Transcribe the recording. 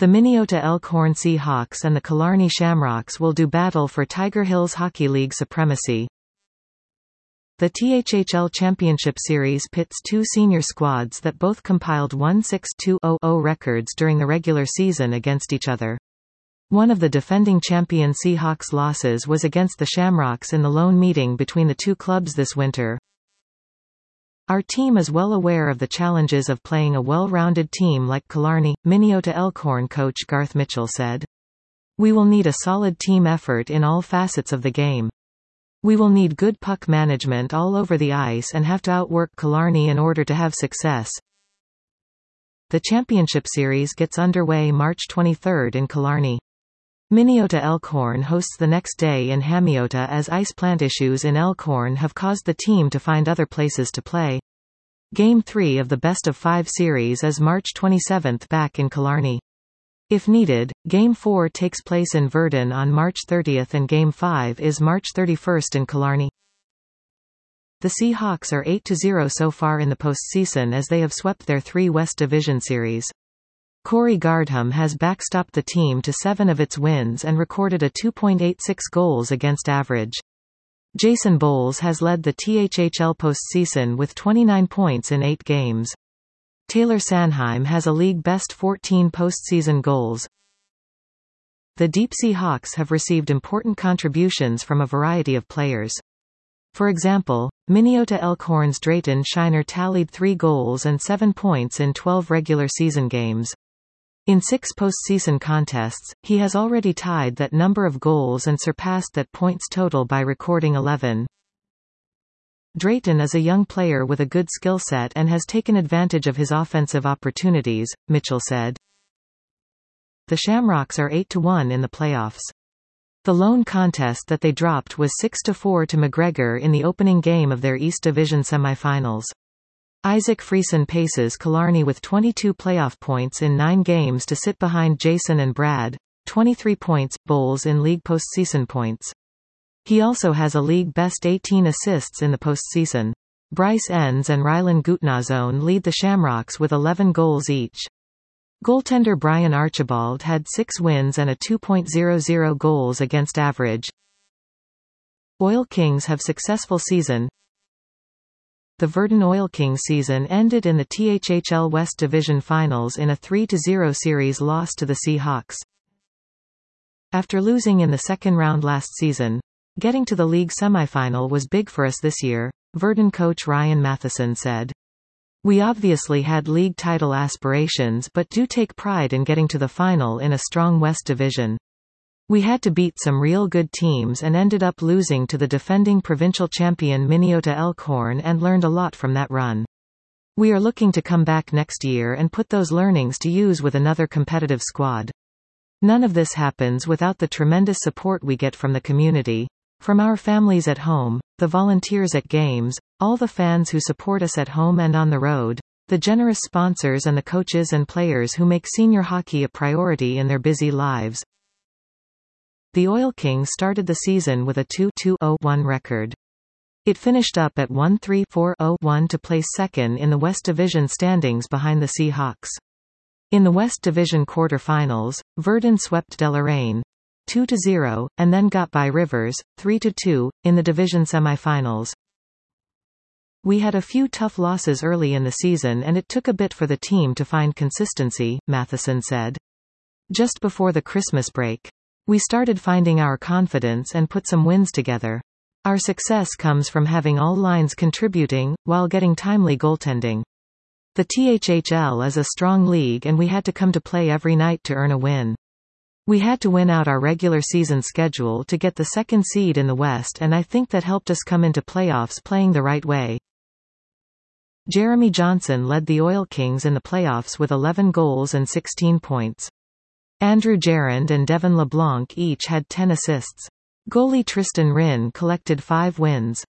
The Minnesota Elkhorn Seahawks and the Killarney Shamrocks will do battle for Tiger Hills Hockey League supremacy. The THHL Championship Series pits two senior squads that both compiled 1-6-2-0 records during the regular season against each other. One of the defending champion Seahawks losses was against the Shamrocks in the lone meeting between the two clubs this winter. Our team is well aware of the challenges of playing a well-rounded team like Killarney, Minnesota Elkhorn coach Garth Mitchell said. We will need a solid team effort in all facets of the game. We will need good puck management all over the ice and have to outwork Killarney in order to have success. The championship series gets underway March 23 in Killarney. Minnesota Elkhorn hosts the next day in Hamiota as ice plant issues in Elkhorn have caused the team to find other places to play. Game 3 of the best-of-5 series is March 27 back in Killarney. If needed, Game 4 takes place in Virden on March 30 and Game 5 is March 31 in Killarney. The Seahawks are 8-0 so far in the postseason as they have swept their 3 West Division series. Corey Gardham has backstopped the team to 7 of its wins and recorded a 2.86 goals against average. Jason Bowles has led the THHL postseason with 29 points in 8 games. Taylor Sanheim has a league-best 14 postseason goals. The Deep Sea Hawks have received important contributions from a variety of players. For example, Minnesota Elkhorn's Drayton Shiner tallied 3 goals and 7 points in 12 regular season games. In 6 postseason contests, he has already tied that number of goals and surpassed that points total by recording 11. Drayton is a young player with a good skill set and has taken advantage of his offensive opportunities, Mitchell said. The Shamrocks are 8-1 in the playoffs. The lone contest that they dropped was 6-4 to McGregor in the opening game of their East Division semifinals. Isaac Friesen paces Killarney with 22 playoff points in 9 games to sit behind Jason and Brad, 23 points, Bowles in league postseason points. He also has a league-best 18 assists in the postseason. Bryce Enns and Rylan Gutnazone lead the Shamrocks with 11 goals each. Goaltender Brian Archibald had 6 wins and a 2.00 goals against average. Oil Kings have successful season. The Virden Oil Kings season ended in the THHL West Division Finals in a 3-0 series loss to the Seahawks. After losing in the second round last season, getting to the league semifinal was big for us this year, Virden coach Ryan Matheson said. We obviously had league title aspirations but do take pride in getting to the final in a strong West Division. We had to beat some real good teams and ended up losing to the defending provincial champion Minnesota Elkhorn and learned a lot from that run. We are looking to come back next year and put those learnings to use with another competitive squad. None of this happens without the tremendous support we get from the community. From our families at home, the volunteers at games, all the fans who support us at home and on the road, the generous sponsors and the coaches and players who make senior hockey a priority in their busy lives. The Oil Kings started the season with a 2-2-0-1 record. It finished up at 1-3-4-0-1 to place second in the West Division standings behind the Seahawks. In the West Division quarterfinals, Virden swept Deloraine 2-0, and then got by Rivers 3-2, in the division semifinals. We had a few tough losses early in the season and it took a bit for the team to find consistency, Matheson said. Just before the Christmas break, we started finding our confidence and put some wins together. Our success comes from having all lines contributing, while getting timely goaltending. The THHL is a strong league and we had to come to play every night to earn a win. We had to win out our regular season schedule to get the second seed in the West and I think that helped us come into playoffs playing the right way. Jeremy Johnson led the Oil Kings in the playoffs with 11 goals and 16 points. Andrew Gerrand and Devin LeBlanc each had 10 assists. Goalie Tristan Rinn collected 5 wins.